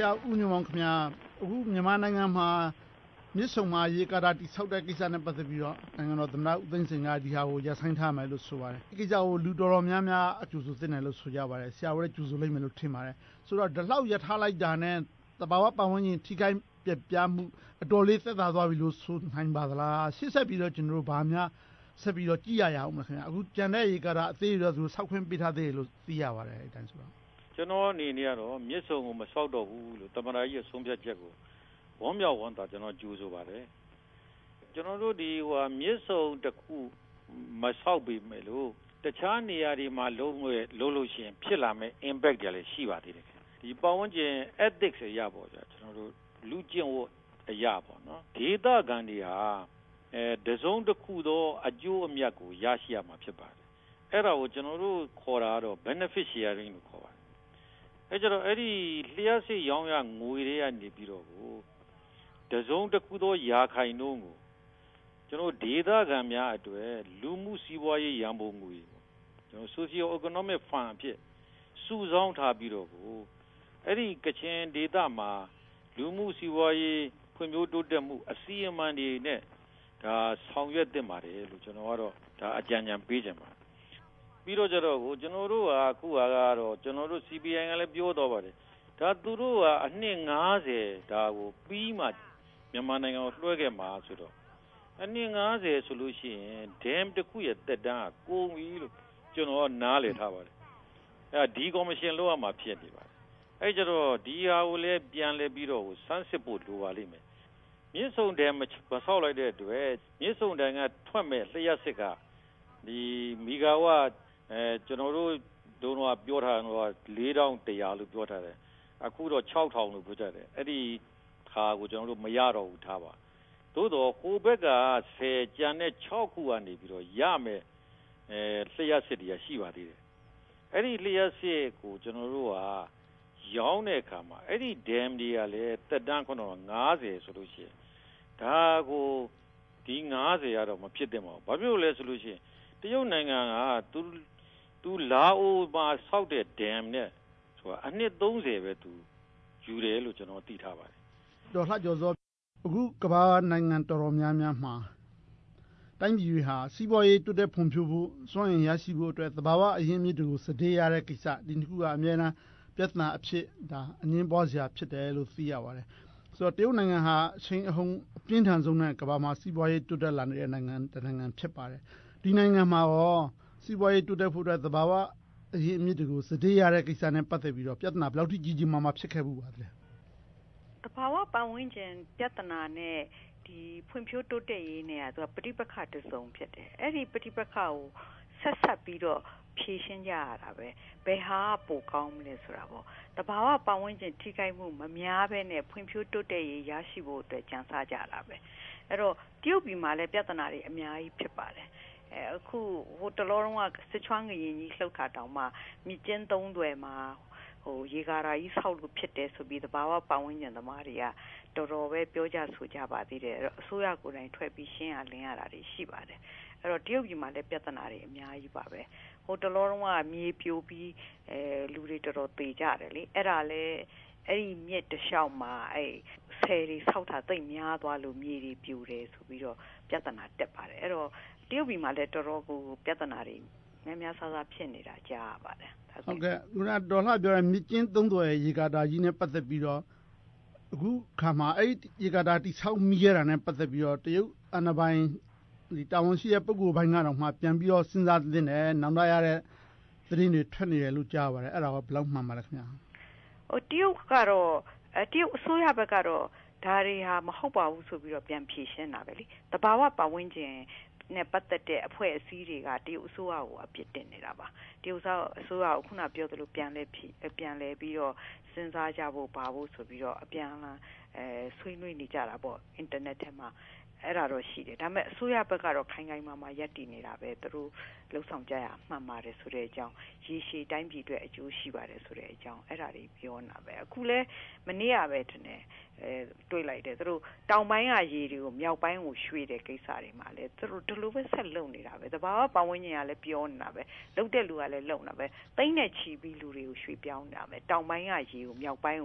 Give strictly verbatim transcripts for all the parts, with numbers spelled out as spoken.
ရာဦးညွန့်မောင်ခင်ဗျာအခုမြန်မာနိုင်ငံမှာမြစ်ဆုံမှာရေကာတာတိဆောက်တဲ့ကိစ္စနဲ့ပတ်သက်ပြီးတော့နိုင်ငံတော်သမ္မတဦးသိန်းစိန်ကဒီဟာကိုရပ်ဆိုင်းထားမယ်လို့ဆိုပါတယ်ဒီကိစ္စကိုလူတော်တော်များများအကျိုးဆိုသင့်တယ်လို့ဆိုကြပါတယ်ဆရာတို့လည်းကျိုးဆိုလိမ့်မယ်လို့ထင်ပါတယ်ဆိုတော့ဒီလောက်ရထားလိုက်တာနဲ့တဘာဝပတ်ဝန်းကျင်ထိခိုက်ပြပြမှုအတော်လေးသက်သာသွားပြီလို့ဆိုနိုင်ပါသလားရှေ့ဆက်ပြီးတော့ကျွန်တော်တို့ဗာများဆက်ပြီးတော့ကြည်ရရအောင်မခင်ဗျာအခုကြံတဲ့ရေကာတာအသေးတွေတော့သူဆောက်ခွင့်ပေးထားသေးတယ်လို့သိရပါတယ်အဲတိုင်းဆိုတော့ကျွန်တော်အနေနဲ့ကတော့မြစ်ဆုံကိုမဆောက်တော့ဘူးလို့သမ္မတကြီးရဲ့ဆုံးဖြတ်ချက်ကိုဝမ်းမြောက်ဝမ်းသာကျွန်တော်ကြိုးဆိုပါတယ်ကျွန်တော်တို့ဒီဟိုမြစ်ဆုံတစ်ခုမဆောက်ပြီးမယ်လို့တခြားနေရာတွေမှာလုံးဝလုံးလို့ရှိရင်ဖြစ်လာမယ့် impact တွေလည်းရှိပါသေးတယ်ဒီပတ်ဝန်းကျင် ethics အရာပေါ့ကြာကျွန်တော်တို့လူကျင့်ဝတ်အရာပေါ့နော်ဒေသခံတွေဟာအဲတစုံတစ်ခုသောအကျိုးအမြတ်ကိုရရှိရမှာဖြစ်ပါတယ်အဲ့ဒါကိုကျွန်တော်တို့ခေါ်တာကတော့ benefit sharing လို့ခေါ်ပါတယ်အဲကြတော့အဲ့ဒီလျှက်စစ်ရောင်းရငွေတွေကနေပြီးတော့ကိုတစုံတစ်ခုသောရာခိုင်နှုန်းကိုကျွန်တော်ဒေသခံများအတွက်လူမှုစီးပွားရေးရန်ပုံငွေကျွန်တော် socio economic fund အဖြစ်စုဆောင်းထားပြီးတော့ကိုအဲ့ဒီကချင်ဒေသမှာလူမှုစီးပွားရေးဖွံ့ဖြိုးတိုးတက်မှုအစီအမံတွေနဲ့ဒါဆောင်ရွက်သင့်ပါတယ်လို့ကျွန်တော်ကတော့ဒါအကြံဉာဏ်ပေးချင်ပါတယ်ပြီးတော့ကြတော့ကိုကျွန်တော်တို့ကအခုကတော့ကျွန်တော်တို့ C B I ကလည်းပြောတော့ပါတယ်ဒါသူတို့ကအနှစ်၅၀ဒါကိုပြီးမှမြန်မာနိုင်ငံကိုလွှဲခဲ့မှာဆိုတော့အနှစ်၅၀ဆိုလို့ရှိရင် dam တစ်ခုရဲ့တက်တန်းကကုန်ပြီလို့ကျွန်တော်နားလည်ထားပါတယ်အဲဒီကော်မရှင်လောက်ရမှာဖြစ်နေပါတယ်အဲကြတော့ဒီဟာကိုလည်းပြန်လဲပြီးတော့စမ်းစစ်ဖို့လိုပါလိမ့်မယ်မြစ်ဆုံ dam မဆောက်လိုက်တဲ့အတွက်မြစ်ဆုံ dam ကထွက်မဲ့လျှက်စစ်ကဒီမီဂါဝတ်အဲကျွန်တော်တို့ဒုံတော့ပြောထားတော့လေးထောင်တရာလို့ပြောထားတယ်အခုတော့ခြောက်ထောင်လို့ပြောကြတယ်အဲ့ဒီခါကိုကျွန်တော်တို့မရတော့ဘူးထားပါသို့တော့ဟိုဘက်ကဆယ်ကျန်တဲ့၆ခုကနေပြီးတော့ရမယ်အဲလျှက်စစ်တွေကရှိပါသေးတယ်အဲ့ဒီလျှက်စစ်ကိုကျွန်တော်တို့ကရောင်းတဲ့အခါမှာအဲ့ဒီ dam တွေကလည်းတက်တန်းခုနက၅၀ဆိုလို့ရှိရင်ဒါကိုဒီ၅၀ကတော့မဖြစ်သင့်ပါဘူးဘာဖြစ်လို့လဲဆိုလို့ရှိရင်တရုတ်နိုင်ငံကသူသူလာအိုမှာဆောက်တဲ့ dam နဲ့ဆိုတာအနှစ်၃၀ပဲသူယူတယ်လို့ကျွန်တော်သိထားပါတယ်ဒေါ်လှကျော်စောအခုကမ္ဘာနိုင်ငံတော်တော်များများမှာတိုင်းပြည်တွေဟာစီးပွားရေးတိုးတက်ဖွံ့ဖြိုးဖို့စွမ်းအင်ရရှိဖို့အတွက်သဘာဝအရင်းအမြစ်တွေကိုစတေးရတဲ့ကိစ္စဒီနှစ်ခုကအများအားပြဿနာအဖြစ်ဒါအငင်းပွားစရာဖြစ်တယ်လို့သိရပါတယ်ဆိုတော့တရုတ်နိုင်ငံဟာအချိန်အဟုန်အပြင်းထန်ဆုံးနဲ့ကမ္ဘာမှာစီးပွားရေးတိုးတက်လာနေတဲ့နိုင်ငံတစ်နိုင်ငံဖြစ်ပါတယ်ဒီနိုင်ငံမှာရောစီးပွားရေးတိုးတက်ဖို့အတွက်သဘာဝအရင်းအမြစ်တွေကိုစတေးရတဲ့ကိစ္စနဲ့ပတ်သက်ပြီးတော့ပြဿနာဘယ်လောက်ထိကြီးကြီးမားမားဖြစ်ခဲ့မှုပါလဲသဘာဝပတ်ဝန်းကျင်ပြဿနာနဲ့ဒီဖွံ့ဖြိုးတိုးတက်ရေးနဲ့ကသူကပဋိပက္ခတစ်စုံဖြစ်တယ်အဲ့ဒီပဋိပက္ခကိုဆက်ဆက်ပြီးတော့ဖြေရှင်းကြရတာပဲဘယ်ဟာပိုကောင်းမလဲဆိုတာပေါ့တဘာဝပတ်ဝန်းကျင်ထိခိုက်မှုမများဘဲနဲ့ဖွံ့ဖြိုးတိုးတက်ရေးရရှိဖို့အတွက်ကြံစားကြတာပဲအဲ့တော့တရုတ်ပြည်မှာလည်းပြဿနာတွေအများကြီးဖြစ်ပါတယ်အဲအခုဟိုတလောတုန်းကစစ်ချွမ်းငရင်ကြီးလှုပ်တာတောင်မှမြစ်ကျင်းသုံးသွယ်မှာဟိုရေကာရာကြီးဆောက်လို့ဖြစ်တယ်ဆိုပြီးတဘာဝပတ်ဝန်းကျင်သမားတွေကတော်တော်ပဲပြောကြဆိုကြပါသေးတယ်အစိုးရကိုယ်တိုင်ထွက်ပြီးရှင်းရလင်းရတာတွေရှိပါတယ်အဲ့တော့တရုတ်ပြည်မှာလည်းပြဿနာတွေအများကြီးပါပဲဟိုတလောတုန်းကမြေပြိုပြီးအဲလူတွေတော်တော်သေကြတယ်လေအဲ့ဒါလည်းအဲ့ဒီမြစ်တစ်လျှောက်မှာအဲဆယ်တွေဆောက်တာသိပ်များသွားလို့မြေတွေပြိုတယ်ဆိုပြီးတော့ပြဿနာတက်ပါတယ်အဲ့တော့တရုတ်ပြည်မှာလည်းတော်တော်ကိုပြဿနာတွေများများဆဆဖြစ်နေတာကြားရပါတယ်ဟုတ်ကဲ့ခုနဒေါ်လှပြောတဲ့မြစ်ကျင်းသုံးသွယ်ရေကာတာကြီးနဲ့ပတ်သက်ပြီးတော့အခုခါမှာအဲ့ဒီရေကာတာတိဆောက်မိခဲ့တာနဲ့ပတ်သက်ပြီးတော့တရုတ်အာဏာပိုင်ဒီတာဝန်ရှိတဲ့ပုဂ္ဂိုလ်ပိုင်းကတော့မှပြန်ပြီးတော့စဉ်းစားသင့်တယ်နောက်လာရတဲ့သတင်းတွေထွက်နေတယ်လို့ကြားပါတယ်အဲ့ဒါကဘယ်လောက်မှန်ပါလဲခင်ဗျာဟိုတရုတ်ကတော့တရုတ်အစိုးရဘက်ကတော့ဒါတွေဟာမဟုတ်ပါဘူးဆိုပြီးတော့ပြန်ဖြေရှင်းတာပဲလေတဘာဝပတ်ဝန်းကျင်နဲ့ပတ်သက်တဲ့အဖွဲ့အစည်းတွေကတရုတ်အစိုးရကိုအပြစ်တင်နေတာပါတရုတ်အစိုးရကခုနပြောသလိုပြန်လဲပြန်လဲပြီးတော့စဉ်းစားကြဖို့ပါဖို့ဆိုပြီးတော့အပြန်အလှန်အဲဆွေးနွေးနေကြတာပေါ့အင်တာနက်ထဲမှာအဲ့ဒါတော့ရှိတယ်ဒါပေမဲ့အစိုးရဘက်ကတော့ခိုင်ခိုင်မာမာရပ်တည်နေတာပဲသူတို့လှုပ်ဆောင်ကြရမှန်ပါတယ်ဆိုတဲ့အကြောင်းရေရှည်တိုင်းပြည်အတွက်အကျိုးရှိပါတယ်ဆိုတဲ့အကြောင်းအဲ့ဒါတွေပြောနေတာပဲအခုလဲမနေ့ကပဲတနေ့အဲတွေ့လိုက်တယ်သူတို့တောင်ပိုင်းကရေတွေကိုမြောက်ပိုင်းကိုရွှေ့တဲ့ကိစ္စတွေမှာလဲသူတို့ဒီလိုပဲဆက်လုပ်နေတာပဲတဘာဝပတ်ဝန်းကျင်ကလည်းပြောနေတာပဲလုပ်တဲ့လူကလည်းလုပ်နေတာပဲတိမ့်နဲ့ချီပြီးလူတွေကိုရွှေ့ပြောင်းနေတာပဲတောင်ပိုင်းကရေကိုမြောက်ပိုင်းကို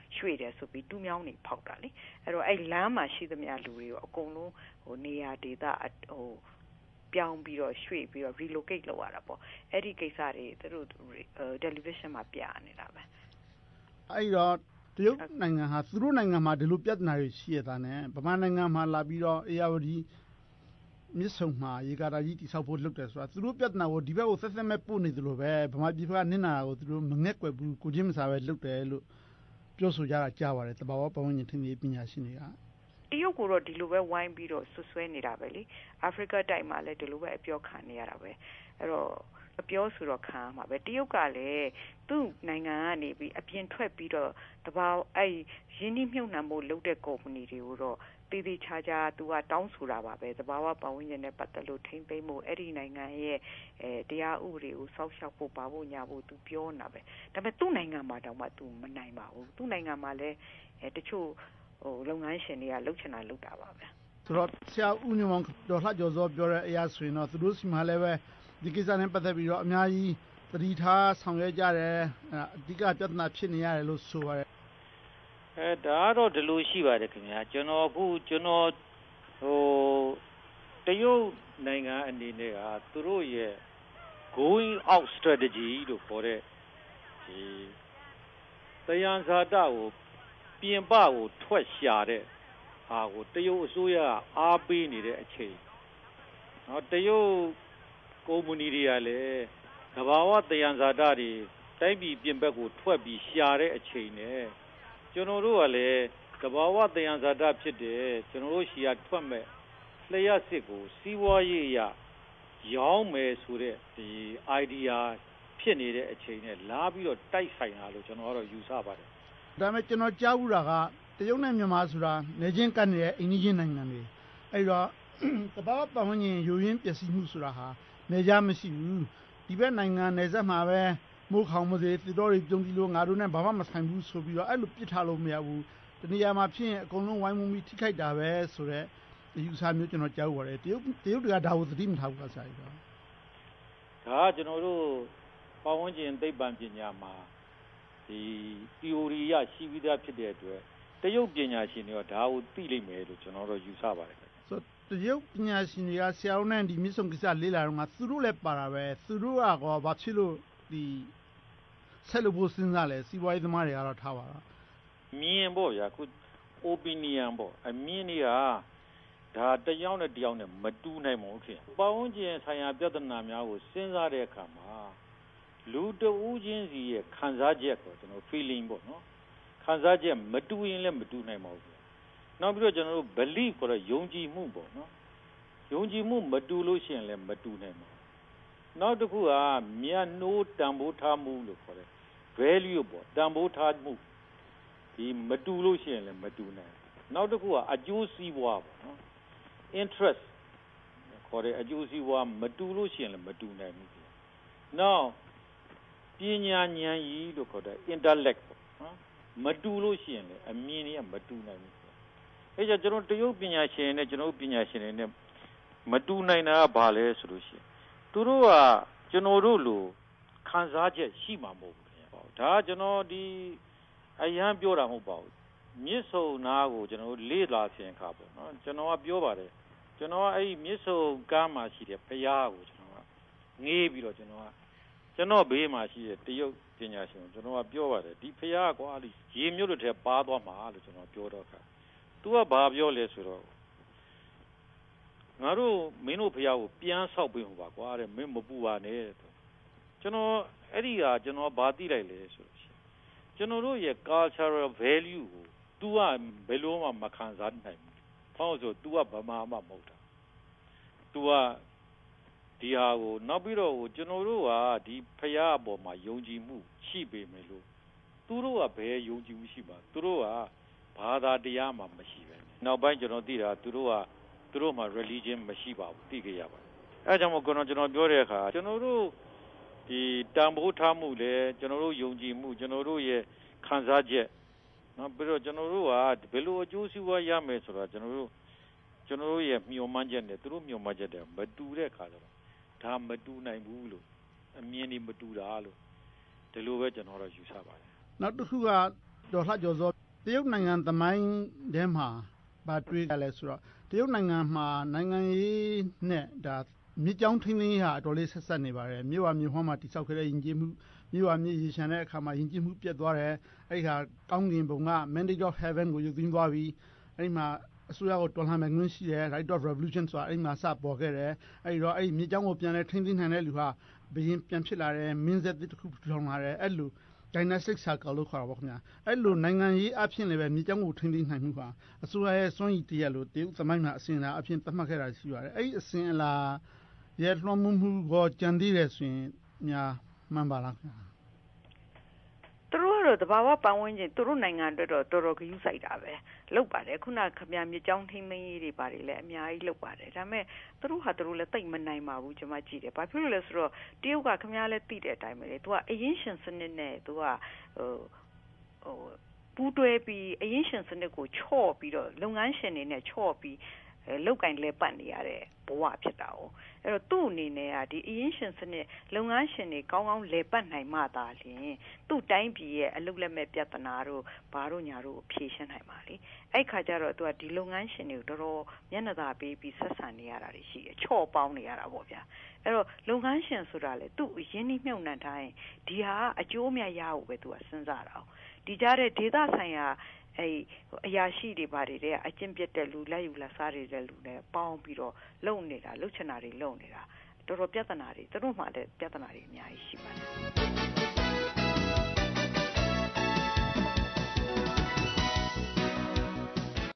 ရွှေ့တယ်ဆိုပြီးတူးမြောင်းနေဖောက်တာလေအဲ့တော့အဲ့လမ်းမှာရှိသမျှလူတွေကိုအကုန်လုံးဟိုနေရာဒေသဟိုပြောင်းပြီးတော့ရွှေ့ပြီးတော့ relocate လုပ်ရတာပေါ့အဲ့ဒီကိစ္စတွေသူတို့ television မှာပြနေတာပဲအဲ့တော့တရုတ်နိုင်ငံဟာသူတို့နိုင်ငံမှာဒီလိုပြဿနာတွေရှိရတာနဲ့ဗမာနိုင်ငံမှာလာပြီးတော့အေယာဝတီမြစ်ဆုံမှာရေကာတာကြီးတိဆောက်ဖို့လုပ်တယ်ဆိုတာသူတို့ပြဿနာကိုဒီဘက်ကိုဆက်ဆက်မဲ့ပို့နေသလိုပဲဗမာပြည်ကနင့်နာကိုသူတို့မငဲ့ကွယ်ဘူးကိုချင်းမစားပဲလုပ်တယ်လို့ပြောဆိုကြတာကြားပါတယ်တဘာဝပတ်ဝန်းကျင်ထိန်းသိမ်းပညာရှင်တွေကတရုတ်ကိုတော့ဒီလိုပဲဝိုင်းပြီးတော့ဆွဆွဲနေတာပဲလေအာဖရိကတိုက်မှာလည်းဒီလိုပဲအပြောခံနေရတာပဲအဲ့တော့အပြောဆိုတော့ခံမှာပဲတရုတ်ကလည်းသူ့နိုင်ငံကနေပြီးအပြင်ထွက်ပြီးတော့တဘာအဲ့ရင်းနှီးမြှုပ်နှံမှုလုပ်တဲ့ကုမ္ပဏီတွေကိုတော့တည်တည်ချာချာသူကတောင်းဆိုတာပါပဲတဘာဝပတ်ဝန်းကျင်နဲ့ပတ်သက်လို့ထိမ့်သိမ်းမှုအဲ့ဒီနိုင်ငံရဲ့အဲတရားဥပဒေကိုစောင့်ရှောက်ဖို့ပါဖို့ညာဖို့သူပြောနေတာပဲဒါပေမဲ့သူ့နိုင်ငံမှာတောင်မှသူမနိုင်ပါဘူးသူ့နိုင်ငံမှာလည်းအဲတချို့ဟိုလုပ်ငန်းရှင်တွေကလှုပ်ချင်တာလှုပ်တာပါပဲဆိုတော့ဆရာဦးညွန့်မောင်ဒေါ်လှကျော်စောပြောတဲ့အရာဆိုရင်တော့သူတို့စီမှာလည်းပဲဒီကိစ္စနဲ့ပတ်သက်ပြီးတော့အများကြီးသတိထားဆောင်ရွက်ကြတယ်အဓိကပြဿနာဖြစ်နေရတယ်လို့ဆိုပါတယ်အဲဒါတော့ဒီလိုရှိပါတယ်ခင်ဗျာကျွန်တော်အခုကျွန်တော်ဟိုတရုတ်နိုင်ငံအနေနဲ့ကသူတို့ရဲ့ going out strategy လို့ခေါ်တဲ့ဒီတယံဇာတကိုပြင်ပကိုထွက်ရှာတဲ့ဟာကိုတရုတ်အစိုးရအားပေးနေတဲ့အချိန်နော်တရုတ်ကုမ္ပဏီတွေကလည်းသဘာဝတယံဇာတတွေတိုင်းပြည်ပြင်ဘက်ကိုထွက်ပြီးရှာတဲ့အချိန်နဲ့ကျွန်တော်တို့ကလည်းသဘာဝတယံဇာတဖြစ်တယ်ကျွန်တော်တို့ရှီယာထွက်မဲ့လျှက်စစ်ကိုစီးပွားရေးအရရောင်းမယ်ဆိုတဲ့ဒီ idea ဖြစ်နေတဲ့အချိန်နဲ့လာပြီးတော့တိုက်ဆိုင်တာလို့ကျွန်တော်ကတော့ယူဆပါတယ်ဒါပေမဲ့ကျွန်တော်ကြားဘူးတာကတရုတ်နဲ့မြန်မာဆိုတာနေချင်းကပ်နေတဲ့အိန္ဒိယနိုင်ငံတွေအဲ့တော့တဘာဝပတ်ဝန်းကျင်ယိုယွင်းပျက်စီးမှုဆိုတာဟာနေကြမရှိဘူးဒီဘက်နိုင်ငံနယ်စပ်မှာပဲမိုးခေါင်မစေသစ်တော်တွေပြုံးပြီးလို့ငါတို့နဲ့ဘာမှမဆိုင်ဘူးဆိုပြီးတော့အဲ့လိုပြစ်ထားလို့မရဘူးတနေရာမှာဖြစ်ရင်အကုန်လုံးဝိုင်းဝန်းပြီးထိခိုက်တာပဲဆိုတော့ဒီဥစားမျိုးကျွန်တော်ကြားပါတယ်တရုတ်တရုတ်တွေကဒါကိုသတိမထားဘူးလားဆရာကြီးကဒါကျွန်တော်တို့ပတ်ဝန်းကျင်သိပ္ပံပညာမှာဒီ theory ရရှိပြီးသားဖြစ်တဲ့အတွက်တရုတ်ပညာရှင်တွေကဒါကိုသိလိမ့်မယ်လို့ကျွန်တော်တို့ယူဆပါတယ်ဆိုတရုတ်ပညာရှင်တွေကဆရာတို့နဲ့ဒီမြစ်ဆုံကိစ္စလေ့လာတော့ကသူတို့လည်းပါတာပဲသူတို့ကတော့ဘာဖြစ်လို့ဒီဆက်လို့ဖို့စဉ်းစားလဲစီးပွားရေးသမားတွေကတော့ထားပါတော့မြင်ပေါ့ဗျာခု opinion ပေါ့အမြင်တွေကဒါတယောက်နဲ့တယောက်နဲ့မတူနိုင်ဘူးခင်ပတ်ဝန်းကျင်ဆိုင်ရာပြဿနာများကိုစဉ်းစားတဲ့အခါမှာလူတဦးချင်းစီရဲ့ခံစားချက်ကိုကျွန်တော် feeling ပေါ့နော်ခံစားချက်မတူရင်လည်းမတူနိုင်ပါဘူးနောက်ပြီးတော့ကျွန်တော်တို့ belief ခေါ်တဲ့ယုံကြည်မှုပေါ့နော်ယုံကြည်မှုမတူလို့ရှိရင်လည်းမတူနိုင်ပါဘူးနောက်တစ်ခုကမြတ်နိုးတန်ဖိုးထားမှုလို့ခေါ်တဲ့ value ပေါ့တန်ဖိုးထားမှုဒီမတူလို့ရှိရင်လည်းမတူနိုင်နောက်တစ်ခုကအကျိုးစီးပွားပေါ့နော် interest ခေါ်တဲ့အကျိုးစီးပွားမတူလို့ရှိရင်လည်းမတူနိုင်ဘူးနောက်ပညာဉာဏ်ရည်လို့ခေါ်တဲ့ intellect ပေါ့နော်မတူလို့ရှိရင်လည်းအမြင်တွေကမတူနိုင်ဘူးအဲကြောင့်ကျွန်တော်တရုတ်ပညာရှင်နဲ့ကျွန်တော်ပညာရှင်တွေနဲ့မတူနိုင်တာကဘာလဲဆိုလို့ရှိရင်သူတို့ကကျွန်တော်တို့လိုခံစားချက်ရှိမှာမဟုတ်ဘူးခင်ဗျာဒါကကျွန်တော်ဒီအရန်ပြောတာမဟုတ်ပါဘူးမြစ်ဆုံနားကိုကျွန်တော်လေ့လာခြင်းခါပေါ့နော်ကျွန်တော်ကပြောပါတယ်ကျွန်တော်ကအဲ့ဒီမြစ်ဆုံကမ်းမှာရှိတဲ့ဘုရားကိုကျွန်တော်ကငေးပြီးတော့ကျွန်တော်ကကျွန်တော်ဘေးမှာရှိတဲ့တရုတ်ပညာရှင်ကိုကျွန်တော်ကပြောပါတယ်ဒီဘုရားကွာဒီရေမြို့တို့ထဲပါသွားမှာလို့ကျွန်တော်ပြောတော့ခါသူကဘာပြောလဲဆိုတော့ငါတို့မင်းတို့ဘုရားကိုပြန်ဆောက်ပေးမှာပါကွာတဲ့မင်းမပူပါနဲ့ကျွန်တော်အဲ့ဒီဟာကျွန်တော်ဘာသိလိုက်လဲဆိုလို့ရှိရင်ကျွန်တော်တို့ရဲ့ cultural value ကို तू ကဘယ်လိုမှမခံစားနိုင်ဘူး။ဘာလို့ဆို तू ကဗမာမှမဟုတ်တာ။ तू ကဒီဟာကိုနောက်ပြီးတော့ကျွန်တော်တို့ကဒီဖရာအပေါ်မှာယုံကြည်မှုရှိပေမယ်လို့သူတို့ကဘယ်ယုံကြည်မှုရှိပါသူတို့ကဘာသာတရားမှမရှိပဲ။နောက်ပိုင်းကျွန်တော်သိတာသူတို့ကသူတို့မှာ religion မရှိပါဘူးသိကြရပါတယ်။အဲဒါကြောင့်မို့ကျွန်တော်ကျွန်တော်ပြောတဲ့အခါကျွန်တော်တို့ဒီတန်ဖိုးထားမှုလဲကျွန်တော်တို့ယုံကြည်မှုကျွန်တော်တို့ရဲ့ခံစားချက်နော်ပြီးတော့ကျွန်တော်တို့ကဘယ်လိုအကျိုးစီးပွားရမယ်ဆိုတာကျွန်တော်တို့ကျွန်တော်တို့ရဲ့မျှော်မှန်းချက်နဲ့သူတို့မျှော်မှန်းချက်တွေမတူတဲ့အခါကျတော့ဒါမတူနိုင်ဘူးလို့အမြင်တွေမတူတာလို့ဒီလိုပဲကျွန်တော်တို့ယူဆပါတယ်နောက်တစ်ခုကတဒေါ်လှကျော်စောတရုတ်နိုင်ငံသမိုင်းထဲမှာဗာတွေးကြလဲဆိုတော့တရုတ်နိုင်ငံမှာနိုင်ငံရေးနဲ့ဒါမြစ်ကြောင်းထိန်းသိမ်းရေးဟာအတော်လေးဆက်ဆက်နေပါတယ်မြို့ဝမြို့ဟောင်းမှာတိစောက်ခဲ့တဲ့ယဉ်ကျေးမှုမြို့ဝမြစ်ရေရှမ်းတဲ့အခါမှာယဉ်ကျေးမှုပြတ်သွားတယ်အဲ့ဒီဟာကောင်းကင်ဘုံက Mandate of Heaven ကိုရုပ်သိမ်းသွားပြီးအဲ့ဒီမှာအစိုးရကိုတော်လှန်မယ်ခွင့်ရှိတယ် Right of Revolution ဆိုတာအဲ့ဒီမှာစပေါ်ခဲ့တယ်အဲ့ဒီတော့အဲ့ဒီမြစ်ကြောင်းကိုပြန်လဲထိန်းသိမ်းနိုင်တဲ့လူဟာဘရင်ပြန်ဖြစ်လာတယ်မင်းဆက်တစ်ခုထူထောင်လာတယ်အဲ့လို Dynastic Circle လို့ခေါ်တာပေါ့ခင်ဗျာအဲ့လိုနိုင်ငံရေးအဖြစ်လည်းပဲမြေကြောင်းကိုထိန်းသိမ်းနိုင်မှုပါအစိုးရရဲ့စွန့်ရည်တရက်လို့တရုတ်သမိုင်းမှာအစဉ်အလာအဖြစ်သတ်မှတ်ခဲ့တာရှိပါတယ်အဲ့ဒီအစဉ်အလာရဲ့လွှမ်းမိုးမှုကိုကြံသေးတယ်ဆိုရင်များမှန်ပါလားခင်ဗျာသူတို့ကတော့တဘာဝပတ်ဝန်းကျင်သူတို့နိုင်ငံအတွက်တော့တော်တော်ဂရုစိုက်တာပဲလုပ်ပါတယ်ခုနကခမမြကြောင်းထိန်းသိမ်းရေးတွေပါတယ်လည်းအများကြီးလုပ်ပါတယ်ဒါပေမဲ့သူတို့ဟာသူတို့လည်းတိတ်မနိုင်ပါဘူးကျွန်မကြည့်တယ်ဘာဖြစ်လို့လဲဆိုတော့တရုတ်ကခမလည်းသိတဲ့အတိုင်းပဲလေသူကအရင်ရှင်စနစ်နဲ့သူကဟိုဟိုပူးတွဲပြီးအရင်ရှင်စနစ်ကိုချော့ပြီးတော့လုပ်ငန်းရှင်တွေနဲ့ချော့ပြီးလောက်ကင်လဲပတ်နေရတဲ့ဘဝဖြစ်တာ哦အဲ့တော့သူ့အနေနဲ့ကဒီအရင်ရှင်စနစ်လုပ်ငန်းရှင်တွေကောင်းကောင်းလဲပတ်နိုင်မှသာလျှင်သူ့တိုင်းပြည်ရဲ့အလုပ်လက်မဲ့ပြဿနာတို့ဘာတို့ညာတို့ဖြေရှင်းနိုင်ပါလေအဲ့ခါကျတော့သူကဒီလုပ်ငန်းရှင်တွေကိုတော်တော်မျက်နှာသာပေးပြီးဆက်ဆံနေရတာတွေရှိတယ်ချော့ပေါင်းနေရတာပေါ့ဗျာအဲ့တော့လုပ်ငန်းရှင်ဆိုတာလေသူ့ရင်းနှီးမြှုပ်နှံထားရင်ဒီဟာအကျိုးအမြတ်ရဖို့ပဲသူကစဉ်းစားတာဒီကြတဲ့ဒေသဆိုင်ရာအဲ့အရာရှိတွေဘာတွေတဲ့အကျင့်ပြတ်တဲ့လူလက်ယူလက်စားတွေတဲ့လူနဲ့ပေါင်းပြီးတော့လုံနေတာလှုပ်ချင်တာတွေလုံနေတာတော်တော်ပြဿနာတွေသူတို့မှလည်းပြဿနာတွေအများကြီးရှိပါတယ်